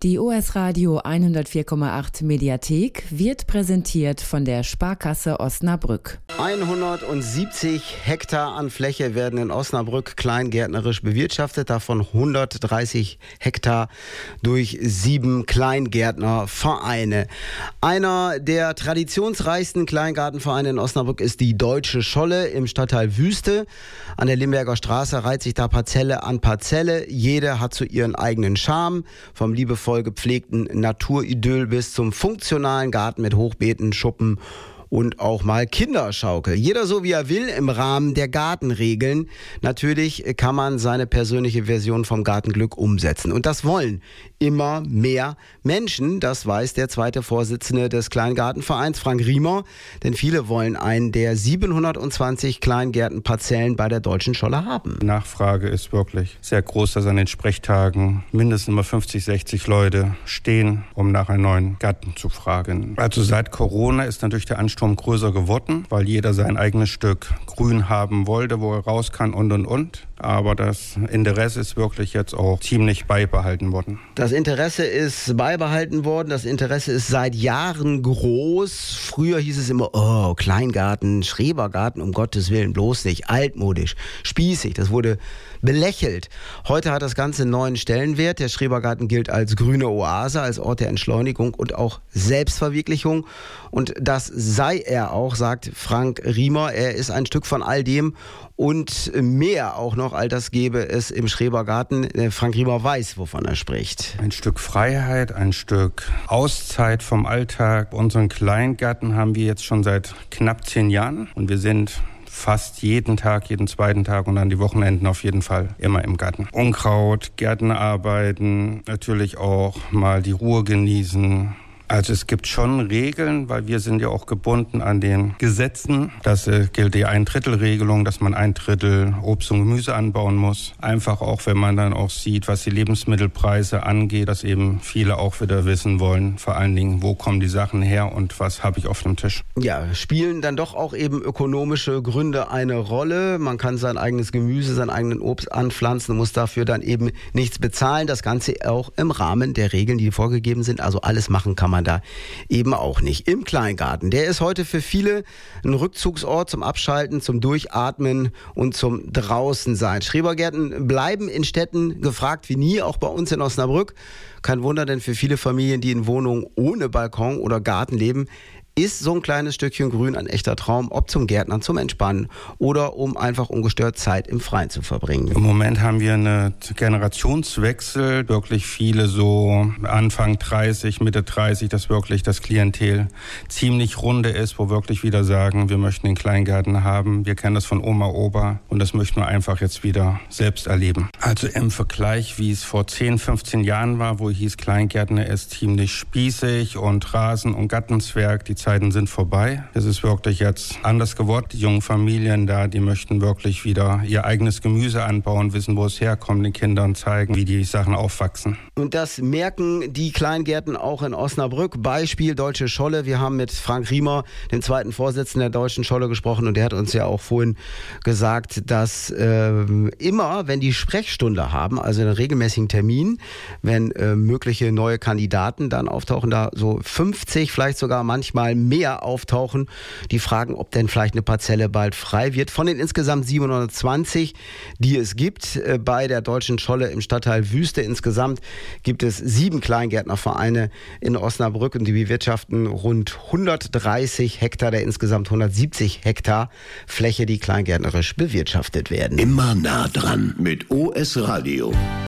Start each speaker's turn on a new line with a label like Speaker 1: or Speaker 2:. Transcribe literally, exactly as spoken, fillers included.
Speaker 1: Die O S Radio hundertvier Komma acht Mediathek wird präsentiert von der Sparkasse Osnabrück.
Speaker 2: hundertsiebzig Hektar an Fläche werden in Osnabrück kleingärtnerisch bewirtschaftet, davon hundertdreißig Hektar durch sieben Kleingärtnervereine. Einer der traditionsreichsten Kleingartenvereine in Osnabrück ist die Deutsche Scholle im Stadtteil Wüste. An der Limberger Straße reiht sich da Parzelle an Parzelle. Jede hat so ihren eigenen Charme, vom liebevoll gepflegten Naturidyll bis zum funktionalen Garten mit Hochbeeten, Schuppen und auch mal Kinderschaukel. Jeder so wie er will im Rahmen der Gartenregeln. Natürlich kann man seine persönliche Version vom Gartenglück umsetzen. Und das wollen immer mehr Menschen. Das weiß der zweite Vorsitzende des Kleingartenvereins, Frank Riemer. Denn viele wollen einen der siebenhundertzwanzig Kleingärtenparzellen bei der Deutschen Scholle haben.
Speaker 3: Die Nachfrage ist wirklich sehr groß, dass an den Sprechtagen mindestens immer fünfzig, sechzig Leute stehen, um nach einem neuen Garten zu fragen. Also seit Corona ist natürlich der Ansturm größer geworden, weil jeder sein eigenes Stück Grün haben wollte, wo er raus kann und und und. Aber das Interesse ist wirklich jetzt auch ziemlich beibehalten worden.
Speaker 2: Das Interesse ist beibehalten worden. Das Interesse ist seit Jahren groß. Früher hieß es immer, oh, Kleingarten, Schrebergarten, um Gottes Willen, bloß nicht, altmodisch, spießig. Das wurde belächelt. Heute hat das Ganze einen neuen Stellenwert. Der Schrebergarten gilt als grüne Oase, als Ort der Entschleunigung und auch Selbstverwirklichung. Und das sei er auch, sagt Frank Riemer. Er ist ein Stück von all dem und mehr auch noch, all das gäbe es im Schrebergarten. Frank Riemer weiß, wovon er spricht.
Speaker 3: Ein Stück Freiheit, ein Stück Auszeit vom Alltag. Unseren Kleingarten haben wir jetzt schon seit knapp zehn Jahren und wir sind fast jeden Tag, jeden zweiten Tag und an die Wochenenden auf jeden Fall immer im Garten. Unkraut, Gärtnerarbeiten, natürlich auch mal die Ruhe genießen. Also es gibt schon Regeln, weil wir sind ja auch gebunden an den Gesetzen. Das äh, gilt die Ein-Drittel-Regelung, dass man ein Drittel Obst und Gemüse anbauen muss. Einfach auch, wenn man dann auch sieht, was die Lebensmittelpreise angeht, dass eben viele auch wieder wissen wollen, vor allen Dingen, wo kommen die Sachen her und was habe ich auf dem Tisch.
Speaker 2: Ja, spielen dann doch auch eben ökonomische Gründe eine Rolle. Man kann sein eigenes Gemüse, seinen eigenen Obst anpflanzen und muss dafür dann eben nichts bezahlen. Das Ganze auch im Rahmen der Regeln, die vorgegeben sind. Also alles machen kann man da eben auch nicht. Im Kleingarten, der ist heute für viele ein Rückzugsort zum Abschalten, zum Durchatmen und zum Draußensein. Schrebergärten bleiben in Städten gefragt wie nie, auch bei uns in Osnabrück. Kein Wunder, denn für viele Familien, die in Wohnungen ohne Balkon oder Garten leben, ist so ein kleines Stückchen Grün ein echter Traum, ob zum Gärtnern, zum Entspannen oder um einfach ungestört Zeit im Freien zu verbringen.
Speaker 3: Im Moment haben wir einen Generationswechsel, wirklich viele so Anfang dreißig, Mitte dreißig, dass wirklich das Klientel ziemlich runde ist, wo wirklich wieder sagen, wir möchten den Kleingarten haben, wir kennen das von Oma, Opa und das möchten wir einfach jetzt wieder selbst erleben. Also im Vergleich, wie es vor zehn, fünfzehn Jahren war, wo hieß Kleingärtner ist ziemlich spießig und Rasen und Gartenzwerg, die Zeiten sind vorbei. Es ist wirklich jetzt anders geworden. Die jungen Familien da, die möchten wirklich wieder ihr eigenes Gemüse anbauen, wissen, wo es herkommt, den Kindern zeigen, wie die Sachen aufwachsen.
Speaker 2: Und das merken die Kleingärten auch in Osnabrück. Beispiel Deutsche Scholle. Wir haben mit Frank Riemer, dem zweiten Vorsitzenden der Deutschen Scholle, gesprochen und der hat uns ja auch vorhin gesagt, dass äh, immer, wenn die Sprechstunde haben, also einen regelmäßigen Termin, wenn äh, mögliche neue Kandidaten dann auftauchen, da so fünfzig, vielleicht sogar manchmal mehr auftauchen, die fragen, ob denn vielleicht eine Parzelle bald frei wird. Von den insgesamt siebenhundertzwanzig, die es gibt äh, bei der Deutschen Scholle im Stadtteil Wüste. Insgesamt gibt es sieben Kleingärtnervereine in Osnabrück und die bewirtschaften rund hundertdreißig Hektar der insgesamt hundertsiebzig Hektar Fläche, die kleingärtnerisch bewirtschaftet werden.
Speaker 4: Immer nah dran mit O S Radio.